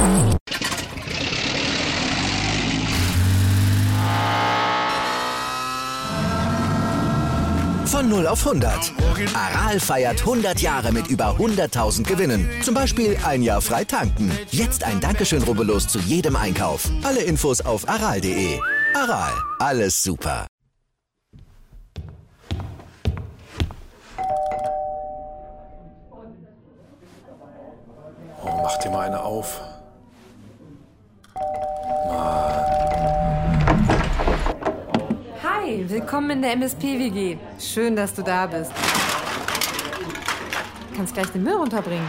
Von 0 auf 100. Aral feiert 100 Jahre mit über 100.000 Gewinnen. Zum Beispiel ein Jahr frei tanken. Jetzt ein Dankeschön, rubbellos zu jedem Einkauf. Alle Infos auf aral.de. Aral, alles super. Oh, mach dir mal eine auf. Hi, willkommen in der MSP-WG. Schön, dass du da bist. Du kannst gleich den Müll runterbringen.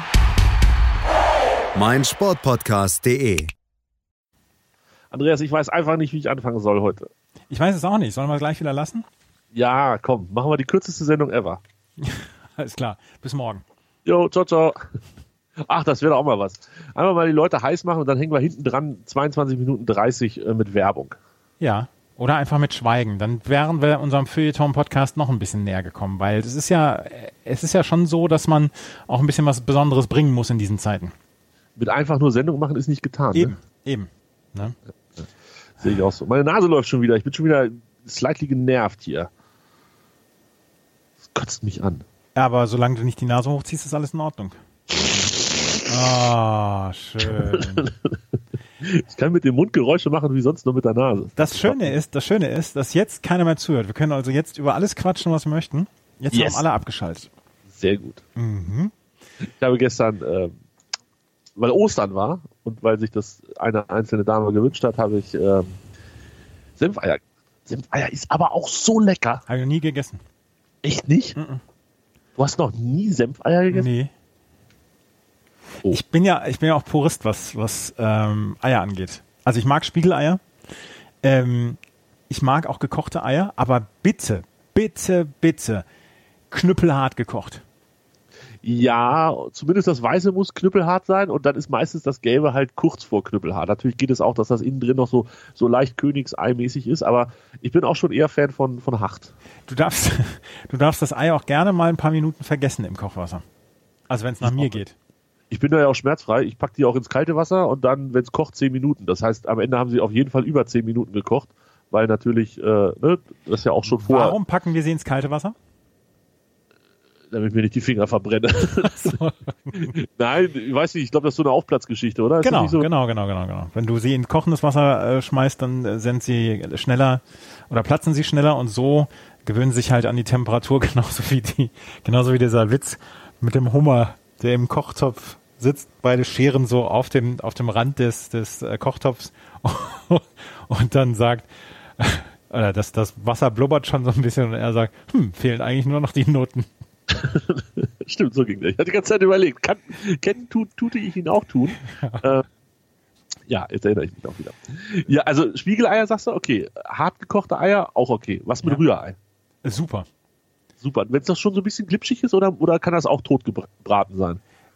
meinsportpodcast.de. Andreas, ich weiß einfach nicht, wie ich anfangen soll heute. Ich weiß es auch nicht. Sollen wir gleich wieder lassen? Ja, komm, machen wir die kürzeste Sendung ever. Alles klar. Bis morgen. Jo, ciao, ciao. Ach, das wäre doch auch mal was. Einfach mal die Leute heiß machen und dann hängen wir hinten dran 22 Minuten 30 mit Werbung. Ja, oder einfach mit Schweigen. Dann wären wir unserem Feuilleton-Podcast noch ein bisschen näher gekommen, weil es ist ja schon so, dass man auch ein bisschen was Besonderes bringen muss in diesen Zeiten. Mit einfach nur Sendung machen ist nicht getan. Eben. Ne? Sehe ich auch so. Meine Nase läuft schon wieder. Ich bin schon wieder slightly genervt hier. Das kotzt mich an. Aber solange du nicht die Nase hochziehst, ist alles in Ordnung. Ah, schön. Ich kann mit dem Mund Geräusche machen wie sonst nur mit der Nase. Das Schöne ist, dass jetzt keiner mehr zuhört. Wir können also jetzt über alles quatschen, was wir möchten. Jetzt haben alle abgeschaltet. Sehr gut. Mhm. Ich habe gestern, weil Ostern war und weil sich das eine einzelne Dame gewünscht hat, habe ich Senfeier. Senfeier ist aber auch so lecker. Habe ich noch nie gegessen. Echt nicht? Mhm. Du hast noch nie Senfeier gegessen? Nee. Oh. Ich bin ja auch Purist, was Eier angeht. Also ich mag Spiegeleier. Ich mag auch gekochte Eier, aber bitte knüppelhart gekocht. Ja, zumindest das Weiße muss knüppelhart sein und dann ist meistens das Gelbe halt kurz vor knüppelhart. Natürlich geht es auch, dass das innen drin noch so leicht Königsei-mäßig ist, aber ich bin auch schon eher Fan von hart. Du darfst das Ei auch gerne mal ein paar Minuten vergessen im Kochwasser. Also wenn es nach mir geht. Ich bin da ja auch schmerzfrei. Ich packe die auch ins kalte Wasser und dann, wenn es kocht, 10 Minuten. Das heißt, am Ende haben sie auf jeden Fall über 10 Minuten gekocht, weil natürlich, das ja auch schon vor. Warum packen wir sie ins kalte Wasser? Damit mir nicht die Finger verbrenne. So. Nein, ich weiß nicht, ich glaube, das ist so eine Aufplatzgeschichte, oder? Ist Genau, so? genau. Wenn du sie in kochendes Wasser schmeißt, dann sind sie schneller oder platzen sie schneller und so gewöhnen sie sich halt an die Temperatur, genauso wie dieser Witz mit dem Hummer, der im Kochtopf sitzt, beide Scheren so auf dem Rand des Kochtopfs und dann sagt, oder das Wasser blubbert schon so ein bisschen und er sagt, fehlen eigentlich nur noch die Noten. Stimmt, so ging das. Ich hatte die ganze Zeit überlegt, tute ich ihn auch tun? Ja, jetzt erinnere ich mich auch wieder. Ja, also Spiegeleier sagst du, okay. Hart gekochte Eier, auch okay. Was mit Rührei? Super. Wenn es doch schon so ein bisschen glitschig ist, oder kann das auch totgebraten sein?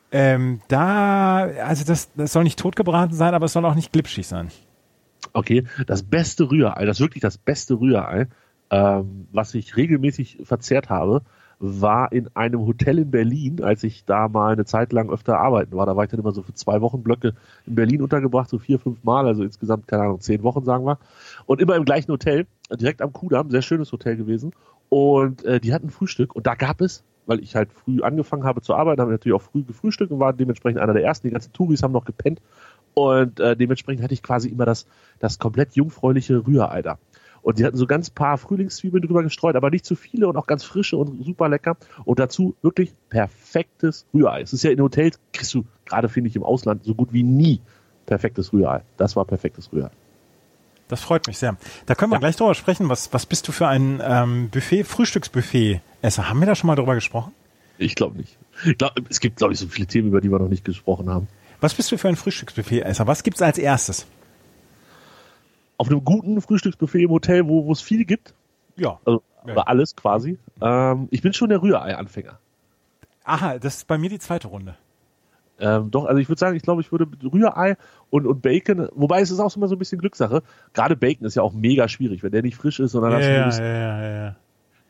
Das soll nicht totgebraten sein, aber es soll auch nicht glitschig sein. Okay, das beste Rührei, das ist wirklich das beste Rührei, was ich regelmäßig verzehrt habe, war in einem Hotel in Berlin, als ich da mal eine Zeit lang öfter arbeiten war. Da war ich dann immer so für 2 Wochen Blöcke in Berlin untergebracht, so 4, 5 Mal, also insgesamt, keine Ahnung, 10 Wochen, sagen wir. Und immer im gleichen Hotel, direkt am Kudamm, sehr schönes Hotel gewesen. Und die hatten Frühstück und da gab es, weil ich halt früh angefangen habe zu arbeiten, habe ich natürlich auch früh gefrühstückt und war dementsprechend einer der ersten. Die ganzen Touris haben noch gepennt und dementsprechend hatte ich quasi immer das komplett jungfräuliche Rührei da. Und die hatten so ganz paar Frühlingszwiebeln drüber gestreut, aber nicht zu viele und auch ganz frische und super lecker. Und dazu wirklich perfektes Rührei. Es ist ja in Hotels, kriegst du gerade, finde ich, im Ausland so gut wie nie perfektes Rührei. Das war perfektes Rührei. Das freut mich sehr. Da können wir gleich drüber sprechen. Was bist du für ein Frühstücksbuffet-Esser? Haben wir da schon mal drüber gesprochen? Ich glaube nicht. Es gibt, glaube ich, so viele Themen, über die wir noch nicht gesprochen haben. Was bist du für ein Frühstücksbuffet-Esser? Was gibt's als erstes? Auf einem guten Frühstücksbuffet im Hotel, wo es viel gibt. Ja. Also alles quasi. Ich bin schon der Rührei-Anfänger. Aha, das ist bei mir die zweite Runde. Doch, also ich würde sagen, ich würde Rührei und Bacon, wobei es ist auch immer so ein bisschen Glückssache. Gerade Bacon ist ja auch mega schwierig, wenn der nicht frisch ist. Sondern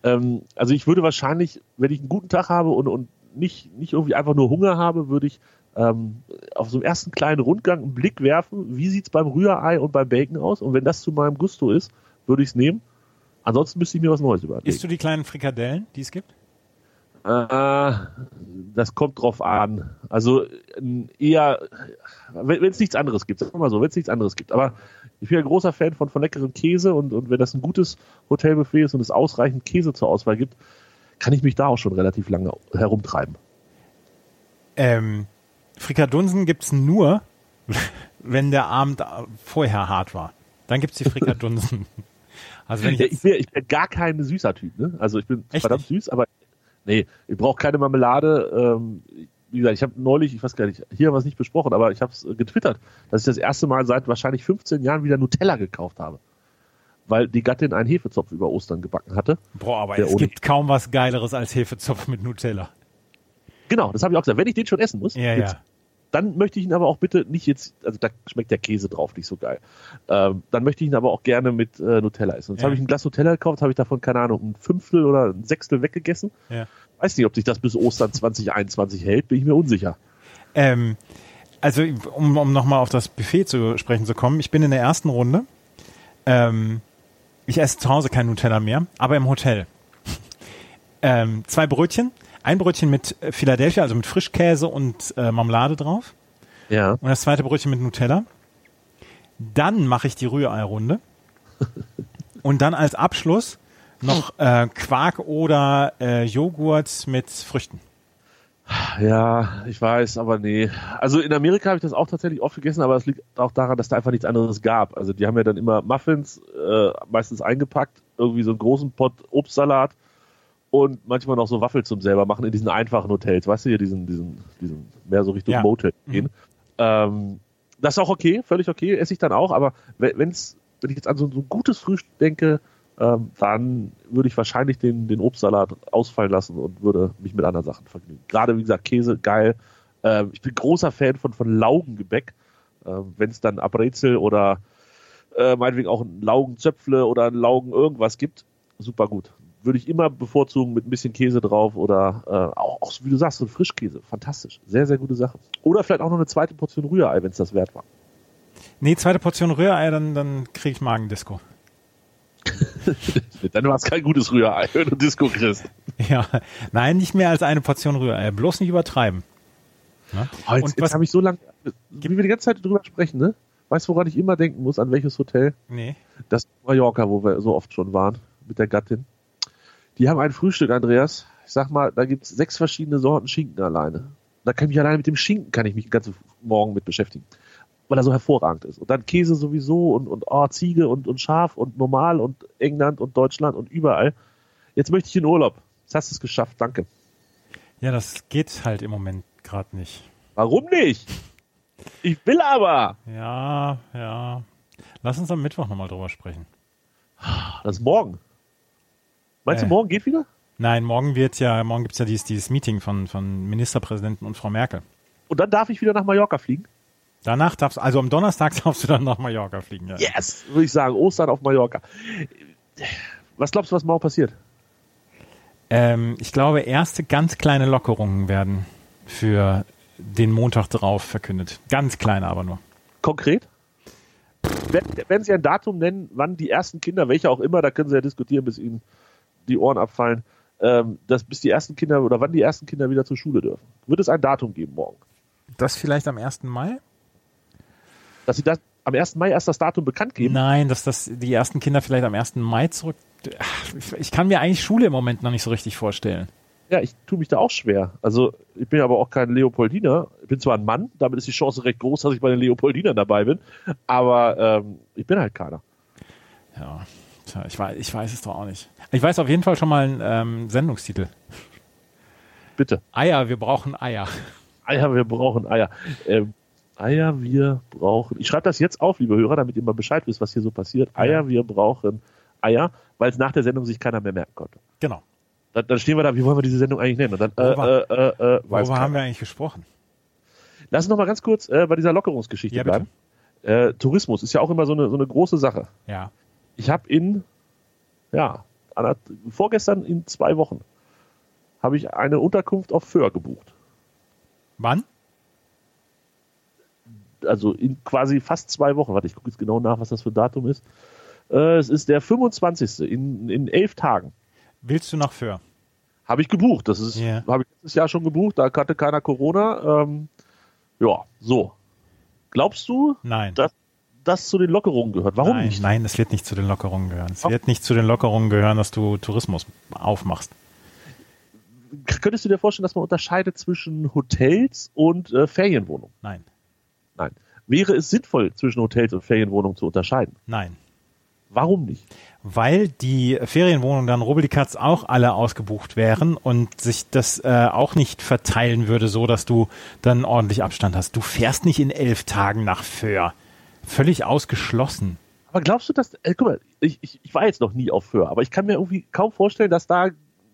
also ich würde wahrscheinlich, wenn ich einen guten Tag habe und nicht irgendwie einfach nur Hunger habe, würde ich auf so einem ersten kleinen Rundgang einen Blick werfen, wie sieht es beim Rührei und beim Bacon aus? Und wenn das zu meinem Gusto ist, würde ich es nehmen. Ansonsten müsste ich mir was Neues überlegen. Isst du die kleinen Frikadellen, die es gibt? Das kommt drauf an. Also eher, wenn es nichts anderes gibt, sagen wir mal so, wenn es nichts anderes gibt. Aber ich bin ein großer Fan von leckerem Käse und wenn das ein gutes Hotelbuffet ist und es ausreichend Käse zur Auswahl gibt, kann ich mich da auch schon relativ lange herumtreiben. Frikadunsen gibt's nur, wenn der Abend vorher hart war. Dann gibt's die Frikadunsen. Also wenn ich bin gar kein süßer Typ, ne? Also ich bin verdammt süß, aber nee, ich brauche keine Marmelade. Wie gesagt, ich habe neulich, ich weiß gar nicht, hier haben wir es nicht besprochen, aber ich habe es getwittert, dass ich das erste Mal seit wahrscheinlich 15 Jahren wieder Nutella gekauft habe. Weil die Gattin einen Hefezopf über Ostern gebacken hatte. Boah, aber es gibt kaum was Geileres als Hefezopf mit Nutella. Genau, das habe ich auch gesagt. Wenn ich den schon essen muss, dann möchte ich ihn aber auch bitte nicht jetzt, also da schmeckt der Käse drauf nicht so geil. Dann möchte ich ihn aber auch gerne mit Nutella essen. Jetzt habe ich ein Glas Nutella gekauft, habe ich davon, keine Ahnung, ein Fünftel oder ein Sechstel weggegessen. Ja. Weiß nicht, ob sich das bis Ostern 2021 hält, bin ich mir unsicher. Also, um nochmal auf das Buffet zu sprechen zu kommen, ich bin in der ersten Runde. Ich esse zu Hause kein Nutella mehr, aber im Hotel. 2 Brötchen. Ein Brötchen mit Philadelphia, also mit Frischkäse und Marmelade drauf. Ja. Und das zweite Brötchen mit Nutella. Dann mache ich die Rührei-Runde. Und dann als Abschluss noch Quark oder Joghurt mit Früchten. Ja, ich weiß, aber nee. Also in Amerika habe ich das auch tatsächlich oft gegessen, aber es liegt auch daran, dass da einfach nichts anderes gab. Also die haben ja dann immer Muffins, meistens eingepackt, irgendwie so einen großen Pott Obstsalat und manchmal noch so Waffel zum selber machen in diesen einfachen Hotels. Weißt du, hier diesen mehr so Richtung Motel gehen. Das ist auch okay, völlig okay, esse ich dann auch, aber wenn ich jetzt an so ein gutes Frühstück denke, dann würde ich wahrscheinlich den Obstsalat ausfallen lassen und würde mich mit anderen Sachen vergnügen. Gerade, wie gesagt, Käse, geil. Ich bin großer Fan von Laugengebäck. Wenn es dann Abbrezel oder meinetwegen auch ein Laugenzöpfle oder ein Laugen irgendwas gibt, super gut. Würde ich immer bevorzugen mit ein bisschen Käse drauf oder auch wie du sagst, so ein Frischkäse. Fantastisch. Sehr, sehr gute Sache. Oder vielleicht auch noch eine zweite Portion Rührei, wenn es das wert war. Nee, zweite Portion Rührei, dann kriege ich Magendisco. Dann war es kein gutes Rührei, wenn du Disco kriegst. Ja, nein, nicht mehr als eine Portion Rührei. Bloß nicht übertreiben. Ja? Jetzt habe ich so lange, wie wir die ganze Zeit drüber sprechen, ne? Weißt du, woran ich immer denken muss? An welches Hotel? Nee. Das Mallorca, wo wir so oft schon waren, mit der Gattin. Die haben ein Frühstück, Andreas. Ich sag mal, da gibt es 6 verschiedene Sorten Schinken alleine. Da kann ich mich alleine mit dem Schinken mich den ganzen Morgen mit beschäftigen. Weil er so hervorragend ist. Und dann Käse sowieso und Ziege und Schaf und normal und England und Deutschland und überall. Jetzt möchte ich in Urlaub. Jetzt hast du es geschafft, danke. Ja, das geht halt im Moment gerade nicht. Warum nicht? Ich will aber. Ja. Lass uns am Mittwoch nochmal drüber sprechen. Das ist morgen. Meinst du, morgen geht wieder? Nein, morgen gibt's ja dieses Meeting von Ministerpräsidenten und Frau Merkel. Und dann darf ich wieder nach Mallorca fliegen? Danach also am Donnerstag darfst du dann nach Mallorca fliegen. Ja. Yes, würde ich sagen, Ostern auf Mallorca. Was glaubst du, was morgen passiert? Ich glaube, erste ganz kleine Lockerungen werden für den Montag drauf verkündet. Ganz kleine aber nur. Konkret? Werden Sie ein Datum nennen, wann die ersten Kinder, welche auch immer, da können Sie ja diskutieren, bis Ihnen die Ohren abfallen, bis die ersten Kinder oder wann die ersten Kinder wieder zur Schule dürfen? Wird es ein Datum geben morgen? Das vielleicht am 1. Mai? Dass Sie das am 1. Mai erst das Datum bekannt geben? Nein, dass die ersten Kinder vielleicht am 1. Mai zurück... Ich kann mir eigentlich Schule im Moment noch nicht so richtig vorstellen. Ja, ich tue mich da auch schwer. Also ich bin aber auch kein Leopoldiner. Ich bin zwar ein Mann, damit ist die Chance recht groß, dass ich bei den Leopoldinern dabei bin, aber ich bin halt keiner. Ja, tja, ich weiß es doch auch nicht. Ich weiß auf jeden Fall schon mal einen Sendungstitel. Bitte. Eier, wir brauchen Eier. Eier, wir brauchen Eier. Eier, wir brauchen... Ich schreibe das jetzt auf, liebe Hörer, damit ihr mal Bescheid wisst, was hier so passiert. Eier, wir brauchen Eier, weil es nach der Sendung sich keiner mehr merken konnte. Genau. Dann stehen wir da, wie wollen wir diese Sendung eigentlich nennen? Und dann, worüber haben wir eigentlich gesprochen? Lass uns noch mal ganz kurz bei dieser Lockerungsgeschichte bleiben. Tourismus ist ja auch immer so eine große Sache. Ja. Ich habe vorgestern in 2 Wochen habe ich eine Unterkunft auf Föhr gebucht. Wann? also in quasi fast 2 Wochen. Warte, ich gucke jetzt genau nach, was das für ein Datum ist. Es ist der 25. in 11 Tagen. Willst du nach Föhr? Habe ich gebucht. Das ist, habe ich letztes Jahr schon gebucht. Da hatte keiner Corona. Ja, so. Glaubst du, dass das zu den Lockerungen gehört? Warum nicht? Nein, es wird nicht zu den Lockerungen gehören. Es wird nicht zu den Lockerungen gehören, dass du Tourismus aufmachst. Könntest du dir vorstellen, dass man unterscheidet zwischen Hotels und Ferienwohnungen? Nein. Wäre es sinnvoll, zwischen Hotels und Ferienwohnungen zu unterscheiden? Nein. Warum nicht? Weil die Ferienwohnungen dann rubbelikatz auch alle ausgebucht wären und sich das auch nicht verteilen würde, so dass du dann ordentlich Abstand hast. Du fährst nicht in 11 Tagen nach Föhr. Völlig ausgeschlossen. Aber glaubst du, dass, guck mal, ich war jetzt noch nie auf Föhr, aber ich kann mir irgendwie kaum vorstellen, dass da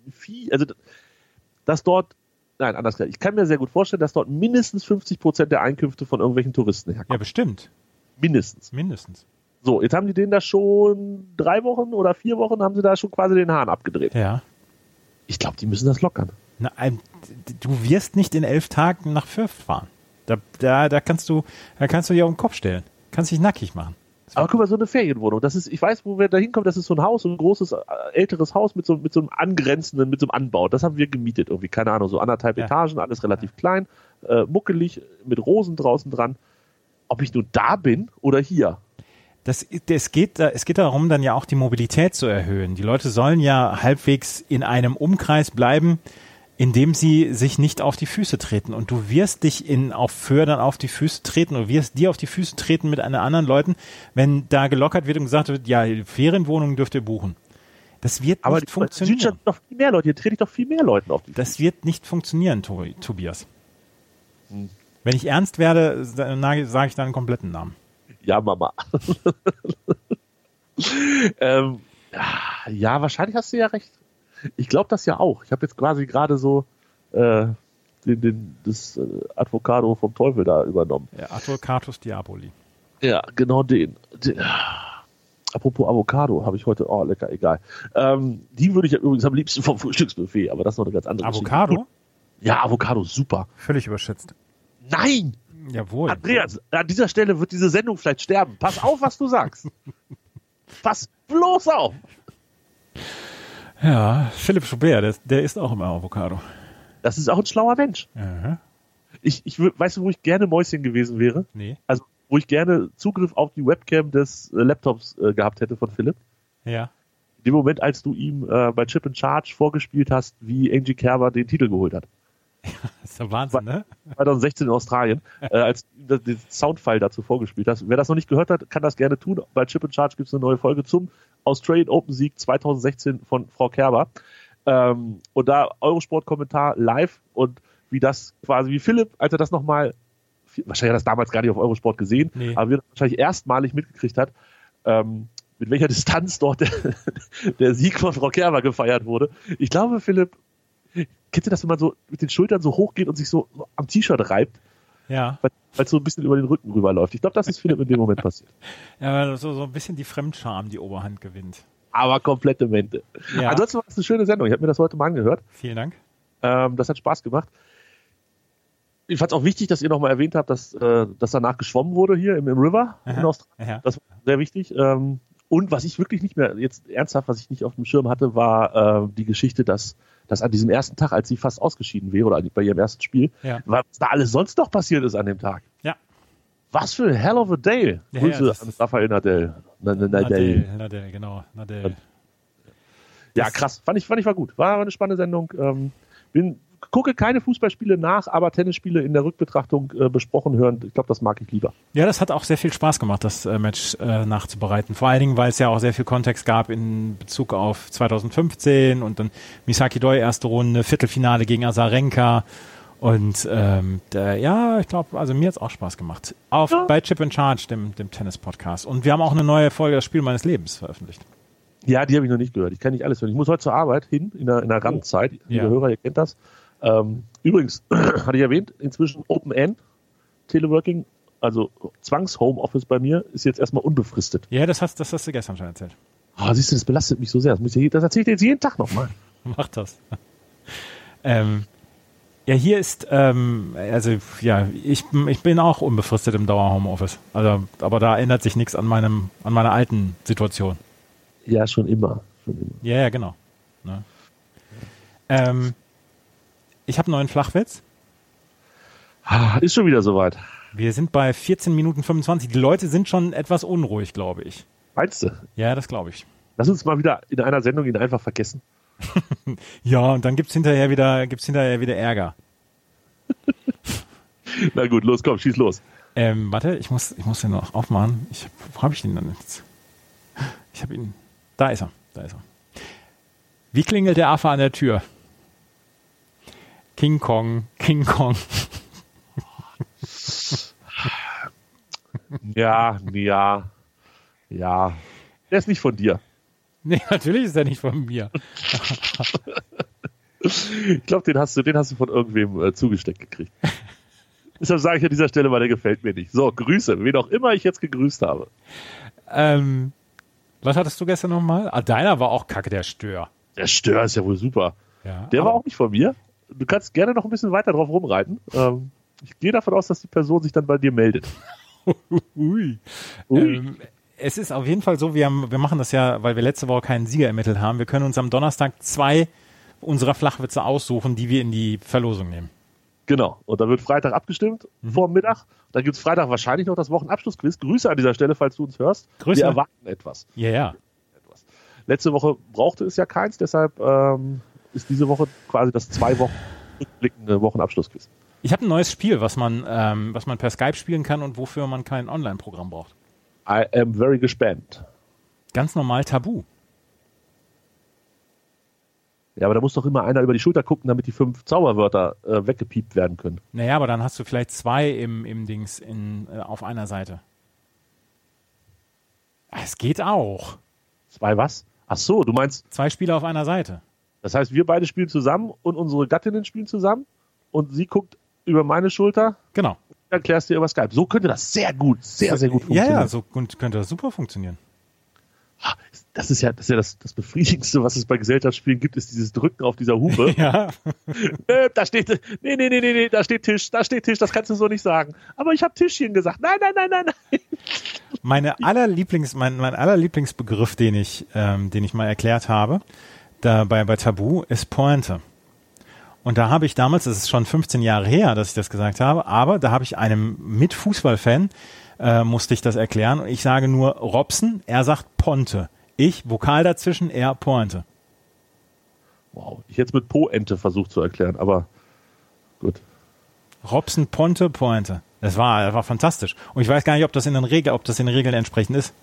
ich kann mir sehr gut vorstellen, dass dort mindestens 50% der Einkünfte von irgendwelchen Touristen herkommen. Ja, bestimmt. Mindestens. So, jetzt haben die denen da schon 3 Wochen oder 4 Wochen, haben sie da schon quasi den Hahn abgedreht. Ja. Ich glaube, die müssen das lockern. Du wirst nicht in 11 Tagen nach Föhr fahren. Da kannst du dir auf den Kopf stellen. Kannst dich nackig machen. Aber guck mal, so eine Ferienwohnung, das ist, ich weiß, wo wir da hinkommen, das ist so ein Haus, so ein großes, älteres Haus mit so einem angrenzenden, mit so einem Anbau. Das haben wir gemietet irgendwie, keine Ahnung, so 1,5 Etagen, alles relativ klein, muckelig, mit Rosen draußen dran. Ob ich nun da bin oder hier? Es geht darum, dann ja auch die Mobilität zu erhöhen. Die Leute sollen ja halbwegs in einem Umkreis bleiben, in dem sie sich nicht auf die Füße treten. Und du wirst dich auf Föhr dann auf die Füße treten oder wirst dir auf die Füße treten mit anderen Leuten, wenn da gelockert wird und gesagt wird, ja, Ferienwohnungen dürft ihr buchen. Das wird nicht funktionieren. Südstadt doch viel mehr Leute, hier trete ich doch viel mehr Leuten auf die Füße. Das wird nicht funktionieren, Tobias. Wenn ich ernst werde, sage ich deinen kompletten Namen. Ja, Mama. Ja, wahrscheinlich hast du ja recht. Ich glaube das ja auch. Ich habe jetzt quasi gerade so das Advocado vom Teufel da übernommen. Ja, Advocatus Diaboli. Ja, genau den. Apropos Avocado, habe ich heute, lecker, egal. Die würde ich ja übrigens am liebsten vom Frühstücksbuffet, aber das ist noch eine ganz andere Avocado? Geschichte. Ja, Avocado, super. Völlig überschätzt. Nein! Jawohl. Andreas, an dieser Stelle wird diese Sendung vielleicht sterben. Pass auf, was du sagst. Pass bloß auf. Ja, Philipp Schubert, der isst auch immer Avocado. Das ist auch ein schlauer Mensch. Aha. Weißt du, wo ich gerne Mäuschen gewesen wäre? Nee. Also, wo ich gerne Zugriff auf die Webcam des Laptops gehabt hätte von Philipp. Ja. In dem Moment, als du ihm bei Chip and Charge vorgespielt hast, wie Angie Kerber den Titel geholt hat. Das ist ja Wahnsinn, ne? 2016 in Australien, als du den Soundfile dazu vorgespielt hast. Wer das noch nicht gehört hat, kann das gerne tun. Bei Chip and Charge gibt es eine neue Folge zum Australian Open Sieg 2016 von Frau Kerber. Und da Eurosport-Kommentar live und wie Philipp, als er das nochmal, wahrscheinlich hat er das damals gar nicht auf Eurosport gesehen, aber wie er das wahrscheinlich erstmalig mitgekriegt hat, mit welcher Distanz dort der Sieg von Frau Kerber gefeiert wurde. Ich glaube, Philipp, kennst du das, wenn man so mit den Schultern so hoch geht und sich so am T-Shirt reibt? Ja. Weil es so ein bisschen über den Rücken rüberläuft. Ich glaube, das ist Philipp in dem Moment passiert. Ja, weil so ein bisschen die Fremdscham die Oberhand gewinnt. Aber komplette Mente. Ja. Ansonsten war es eine schöne Sendung. Ich habe mir das heute mal angehört. Vielen Dank. Das hat Spaß gemacht. Ich fand es auch wichtig, dass ihr nochmal erwähnt habt, dass danach geschwommen wurde hier im River in Australien. Ja. Das war sehr wichtig. Und was ich wirklich nicht mehr, jetzt ernsthaft, was ich nicht auf dem Schirm hatte, war die Geschichte, dass an diesem ersten Tag, als sie fast ausgeschieden wäre, oder bei ihrem ersten Spiel, was da alles sonst noch passiert ist an dem Tag. Ja. Was für ein hell of a day. Grüße an Rafael Nadal. Nadal, genau. Nadal. Ja, krass. Fand ich war gut. War eine spannende Sendung. Gucke keine Fußballspiele nach, aber Tennisspiele in der Rückbetrachtung besprochen hören. Ich glaube, das mag ich lieber. Ja, das hat auch sehr viel Spaß gemacht, das Match nachzubereiten. Vor allen Dingen, weil es ja auch sehr viel Kontext gab in Bezug auf 2015 und dann Misaki Doi erste Runde, Viertelfinale gegen Azarenka. Und ich glaube, also mir hat es auch Spaß gemacht. Bei Chip and Charge, dem Tennis-Podcast. Und wir haben auch eine neue Folge Das Spiel meines Lebens veröffentlicht. Ja, die habe ich noch nicht gehört. Ich kann nicht alles hören. Ich muss heute zur Arbeit hin, in der Randzeit. Liebe Hörer, ihr kennt das. Übrigens, hatte ich erwähnt, inzwischen Open End, Teleworking, also Zwangs-Homeoffice bei mir, ist jetzt erstmal unbefristet. Ja, das hast du gestern schon erzählt. Siehst du, das belastet mich so sehr. Das erzähle ich dir jetzt jeden Tag nochmal. Mach das. Ja, hier ist, ich bin auch unbefristet im Dauer-Homeoffice. Also, aber da ändert sich nichts an meiner alten Situation. Ja, schon immer. Ja, genau. Ne? Ich habe einen neuen Flachwitz. Ist schon wieder soweit. Wir sind bei 14 Minuten 25. Die Leute sind schon etwas unruhig, glaube ich. Meinst du? Ja, das glaube ich. Lass uns mal wieder in einer Sendung ihn einfach vergessen. Ja, und dann gibt's hinterher wieder Ärger. Na gut, los, komm, schieß los. Warte, ich muss den noch aufmachen. Wo habe ich den dann jetzt? Ich habe ihn. Da ist er. Wie klingelt der Affe an der Tür? King Kong, King Kong. Ja. Der ist nicht von dir. Nee, natürlich ist er nicht von mir. Ich glaube, den hast du von irgendwem zugesteckt gekriegt. Deshalb sage ich an dieser Stelle, weil der gefällt mir nicht. So, Grüße, wen auch immer ich jetzt gegrüßt habe. Was hattest du gestern nochmal? Deiner war auch kacke, der Stör. Der Stör ist ja wohl super. Ja, der war auch nicht von mir. Du kannst gerne noch ein bisschen weiter drauf rumreiten. Ich gehe davon aus, dass die Person sich dann bei dir meldet. Ui. Es ist auf jeden Fall so, wir machen das ja, weil wir letzte Woche keinen Sieger ermittelt haben. Wir können uns am Donnerstag 2 unserer Flachwitze aussuchen, die wir in die Verlosung nehmen. Genau. Und da wird Freitag abgestimmt, vor Mittag. Dann gibt es Freitag wahrscheinlich noch das Wochenabschlussquiz. Grüße an dieser Stelle, falls du uns hörst. Grüße. Wir erwarten etwas. Ja. Letzte Woche brauchte es ja keins, deshalb ist diese Woche quasi das 2 Wochen rückblickende Wochenabschlussquiz. Ich habe ein neues Spiel, was man per Skype spielen kann und wofür man kein Online-Programm braucht. I am very gespannt. Ganz normal Tabu. Ja, aber da muss doch immer einer über die Schulter gucken, damit die 5 Zauberwörter weggepiept werden können. Naja, aber dann hast du vielleicht 2 im Dings auf einer Seite. Es geht auch. 2 was? Ach so, du meinst 2 Spieler auf einer Seite. Das heißt, wir beide spielen zusammen und unsere Gattinnen spielen zusammen und sie guckt über meine Schulter. Genau. Dann klärst du über Skype. So könnte das sehr gut funktionieren. Ja, so könnte das super funktionieren. Das ist ja das Befriedigendste, was es bei Gesellschaftsspielen gibt, ist dieses Drücken auf dieser Hupe. Ja. Da steht, nee, da steht Tisch, das kannst du so nicht sagen. Aber ich habe Tischchen gesagt. Nein. Mein allerlieblingsbegriff, den ich mal erklärt habe, bei Tabu, ist Pointe. Und da habe ich damals, das ist schon 15 Jahre her, dass ich das gesagt habe, aber da habe ich einem Mit-Fußballfan, musste ich das erklären. Und ich sage nur Robson, er sagt Ponte. Ich, Vokal dazwischen, er Pointe. Wow, ich hätte es mit Po-Ente versucht zu erklären, aber gut. Robson, Ponte, Pointe. Das war fantastisch. Und ich weiß gar nicht, ob das in den Regeln entsprechend ist.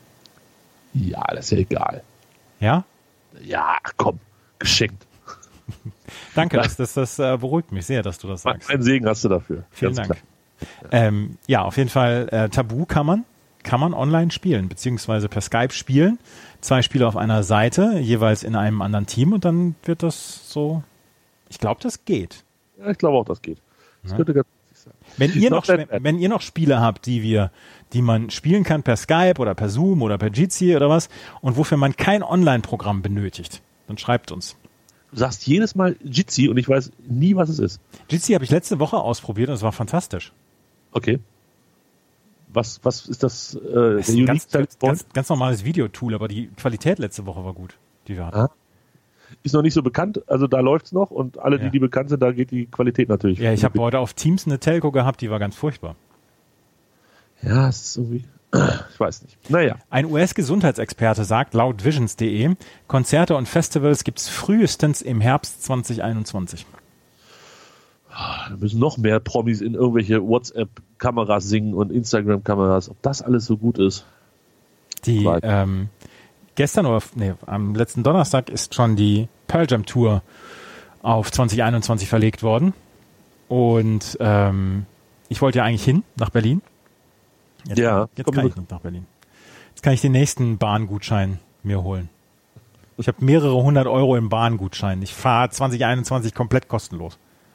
Ja, das ist ja egal. Ja? Ja, komm, geschenkt. Danke, das beruhigt mich sehr, dass du das sagst. Einen Segen hast du dafür. Vielen Dank. Ja, auf jeden Fall, Tabu kann man online spielen, beziehungsweise per Skype spielen. 2 Spieler auf einer Seite, jeweils in einem anderen Team und dann wird das so, ich glaube, das geht. Ja, ich glaube auch, das geht. Das könnte ganz witzig sein. Wenn ihr noch Spiele habt, die man spielen kann per Skype oder per Zoom oder per Jitsi oder was und wofür man kein Online-Programm benötigt, dann schreibt uns. Du sagst jedes Mal Jitsi und ich weiß nie, was es ist. Jitsi habe ich letzte Woche ausprobiert und es war fantastisch. Okay. Was ist das? Das ist ein ganz normales Videotool, aber die Qualität letzte Woche war gut, die wir hatten. Ist noch nicht so bekannt, also da läuft's noch und alle, die bekannt sind, da geht die Qualität natürlich. Ja, ich habe heute auf Teams eine Telco gehabt, die war ganz furchtbar. Ja, es ist irgendwie, ich weiß nicht. Naja. Ein US-Gesundheitsexperte sagt laut Visions.de, Konzerte und Festivals gibt's frühestens im Herbst 2021. Da müssen noch mehr Promis in irgendwelche WhatsApp-Kameras singen und Instagram-Kameras. Ob das alles so gut ist? Am letzten Donnerstag ist schon die Pearl Jam Tour auf 2021 verlegt worden. Und ich wollte ja eigentlich hin, nach Berlin. Jetzt kann ich nicht nach Berlin. Jetzt kann ich den nächsten Bahngutschein mir holen. Ich habe mehrere 100 Euro im Bahngutschein. Ich fahre 2021 komplett kostenlos.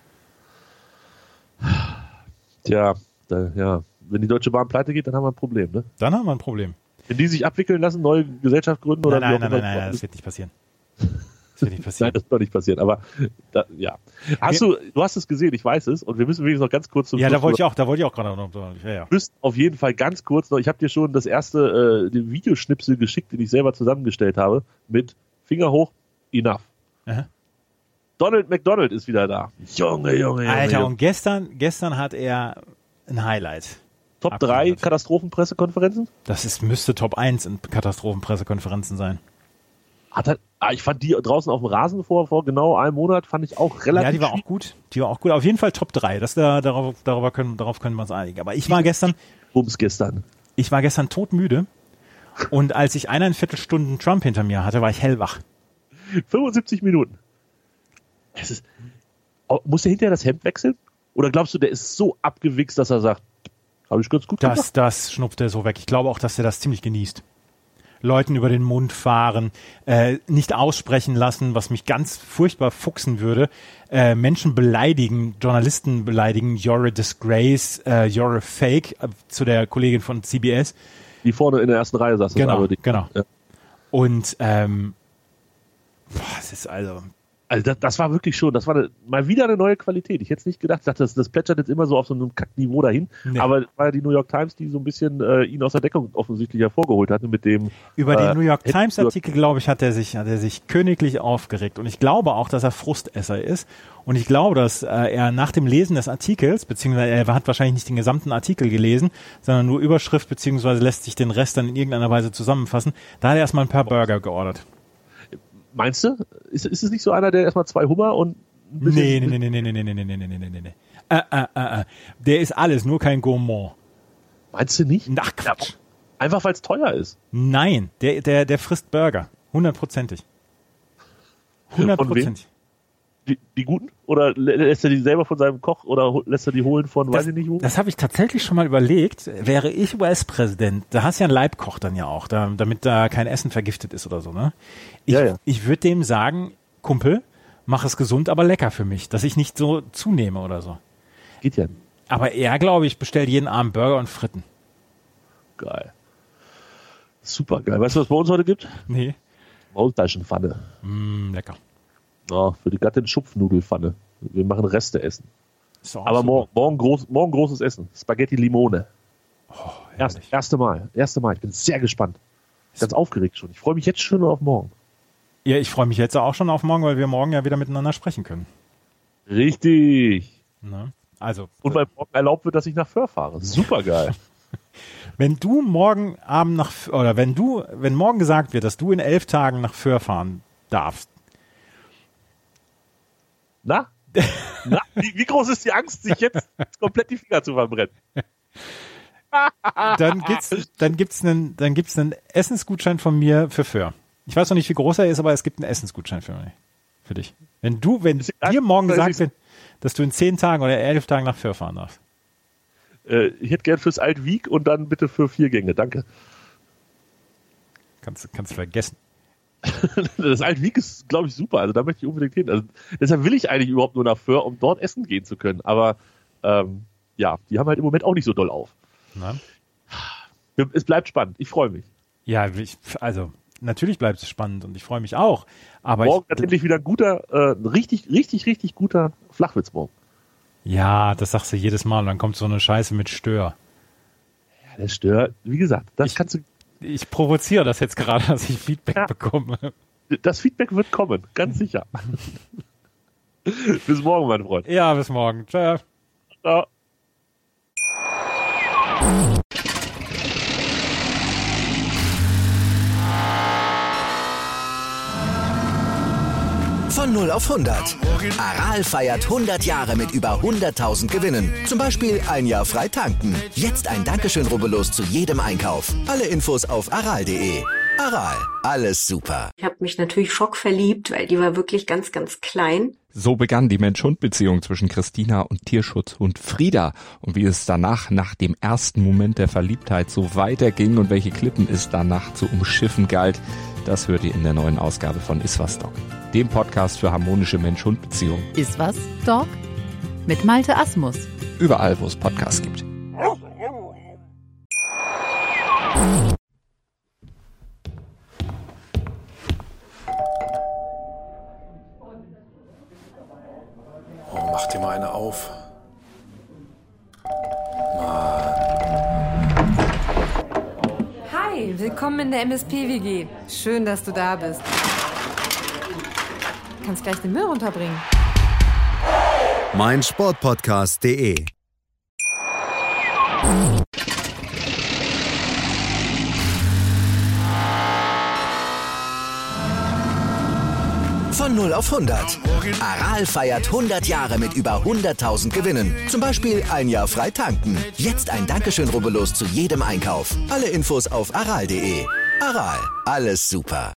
Tja, wenn die Deutsche Bahn pleite geht, dann haben wir ein Problem, ne? Dann haben wir ein Problem. Wenn die sich abwickeln lassen, neue Gesellschaft gründen oder Nein, das wird nicht passieren. Das wird nicht passieren. Nein, das wird nicht passieren, aber ja. Du hast es gesehen, ich weiß es, und wir müssen wenigstens noch ganz kurz zum Ja, Schluss da wollte ich auch gerade noch. Ja. Du müsst auf jeden Fall ganz kurz noch, ich habe dir schon das erste den Videoschnipsel geschickt, den ich selber zusammengestellt habe, mit Finger hoch, enough. Aha. Donald McDonald ist wieder da. Junge. Alter, und gestern hat er ein Highlight. Top 3 Katastrophenpressekonferenzen? Müsste Top 1 in Katastrophenpressekonferenzen sein. Ich fand die draußen auf dem Rasen vor genau einem Monat, fand ich auch relativ. Ja, die war auch gut. Auf jeden Fall Top 3. Darauf können wir uns einigen. Aber ich war gestern todmüde. Und als ich 1,25 Stunden Trump hinter mir hatte, war ich hellwach. 75 Minuten. Muss der hinterher das Hemd wechseln? Oder glaubst du, der ist so abgewichst, dass er sagt, habe ich ganz gut gemacht? Das schnupft er so weg. Ich glaube auch, dass er das ziemlich genießt. Leuten über den Mund fahren, nicht aussprechen lassen, was mich ganz furchtbar fuchsen würde. Menschen beleidigen, Journalisten beleidigen, you're a disgrace, you're a fake, zu der Kollegin von CBS. Die vorne in der ersten Reihe saß. Genau. Ja. Und es ist also das war wirklich schon, das war mal wieder eine neue Qualität. Ich hätte es nicht gedacht. Ich dachte, das plätschert jetzt immer so auf so einem Kackniveau dahin. Nee. Aber es war ja die New York Times, die so ein bisschen ihn aus der Deckung offensichtlich hervorgeholt hatte mit dem. Über den New York Times Artikel, glaube ich, hat er sich königlich aufgeregt. Und ich glaube auch, dass er Frustesser ist. Und ich glaube, dass er nach dem Lesen des Artikels, beziehungsweise er hat wahrscheinlich nicht den gesamten Artikel gelesen, sondern nur Überschrift, beziehungsweise lässt sich den Rest dann in irgendeiner Weise zusammenfassen. Da hat er erstmal ein paar Burger geordert. Meinst du? Ist es nicht so einer, der erstmal 2 Hummer und ein bisschen... Nee. Der ist alles, nur kein Gourmand. Meinst du nicht? Ach, Quatsch. Ja, einfach, weil es teuer ist. Nein, der frisst Burger. 100%. 100%. Die guten? Oder lässt er die selber von seinem Koch oder lässt er die holen von, weiß ich nicht wo? Das habe ich tatsächlich schon mal überlegt. Wäre ich US-Präsident, da hast du ja einen Leibkoch dann ja auch, damit da kein Essen vergiftet ist oder so, ne? Ich würde dem sagen, Kumpel, mach es gesund, aber lecker für mich, dass ich nicht so zunehme oder so. Geht ja nicht. Aber er, glaube ich, bestellt jeden Abend Burger und Fritten. Geil. Super geil. Weißt du, was es bei uns heute gibt? Nee. Maultaschenpfanne. Lecker. Ja, für die Gattin Schupfnudelpfanne. Wir machen Reste essen. Aber morgen großes Essen. Spaghetti Limone. Erste Mal. Ich bin sehr gespannt. Ganz aufgeregt schon. Ich freue mich jetzt schon auf morgen. Ja, ich freue mich jetzt auch schon auf morgen, weil wir morgen ja wieder miteinander sprechen können. Richtig. Na, also. Und weil morgen erlaubt wird, dass ich nach Föhr fahre. Super geil. Wenn du morgen Abend wenn morgen gesagt wird, dass du in 11 Tagen nach Föhr fahren darfst. Na? Wie groß ist die Angst, sich jetzt komplett die Finger zu verbrennen? Dann gibt's einen Essensgutschein von mir für Föhr. Ich weiß noch nicht, wie groß er ist, aber es gibt einen Essensgutschein für dich. Wenn dir morgen gesagt wird, dass du in 10 Tagen oder 11 Tagen nach Föhr fahren darfst. Ich hätte gern fürs Altwieg und dann bitte für 4 Gänge. Danke. Kannst du vergessen. Das Altwieg ist, glaube ich, super. Also da möchte ich unbedingt hin. Also, deshalb will ich eigentlich überhaupt nur nach Föhr, um dort essen gehen zu können. Aber die haben halt im Moment auch nicht so doll auf. Na? Es bleibt spannend. Ich freue mich. Ja, natürlich bleibt es spannend und ich freue mich auch. Aber morgen hat endlich wieder ein guter, richtig guter Flachwitz morgen. Ja, das sagst du jedes Mal und dann kommt so eine Scheiße mit Stör. Ja, der Stör, wie gesagt, kannst du. Ich provoziere das jetzt gerade, dass ich Feedback bekomme. Das Feedback wird kommen, ganz sicher. Bis morgen, mein Freund. Ja, bis morgen. Ciao. Ciao. Von 0 auf 100. Aral feiert 100 Jahre mit über 100.000 Gewinnen. Zum Beispiel ein Jahr frei tanken. Jetzt ein Dankeschön, rubbellos zu jedem Einkauf. Alle Infos auf aral.de. Aral, alles super. Ich habe mich natürlich schockverliebt, weil die war wirklich ganz, ganz klein. So begann die Mensch-Hund-Beziehung zwischen Christina und Tierschutzhund Frieda. Und wie es danach, nach dem ersten Moment der Verliebtheit, so weiterging und welche Klippen es danach zu umschiffen galt, das hört ihr in der neuen Ausgabe von Iswas Dog, dem Podcast für harmonische Mensch-Hund-Beziehungen. Iswas Dog mit Malte Asmus. Überall, wo es Podcasts gibt. Willkommen in der MSP-WG. Schön, dass du da bist. Du kannst gleich den Müll runterbringen. meinsportpodcast.de. Von 0 auf 100. Aral feiert 100 Jahre mit über 100.000 Gewinnen. Zum Beispiel ein Jahr frei tanken. Jetzt ein Dankeschön, rubbellos zu jedem Einkauf. Alle Infos auf aral.de. Aral, alles super.